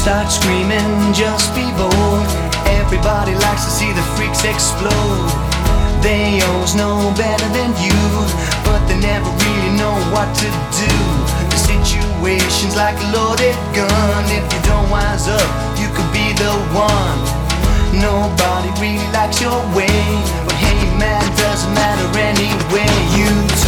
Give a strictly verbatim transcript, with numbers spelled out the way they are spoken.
Start screaming, just be bold. Everybody likes to see the freaks explode. They always know better than you, but they never really know what to do. The situation's like a loaded gun. If you don't wise up, you could be the one. Nobody really likes your way, but hey man, doesn't matter anyway. You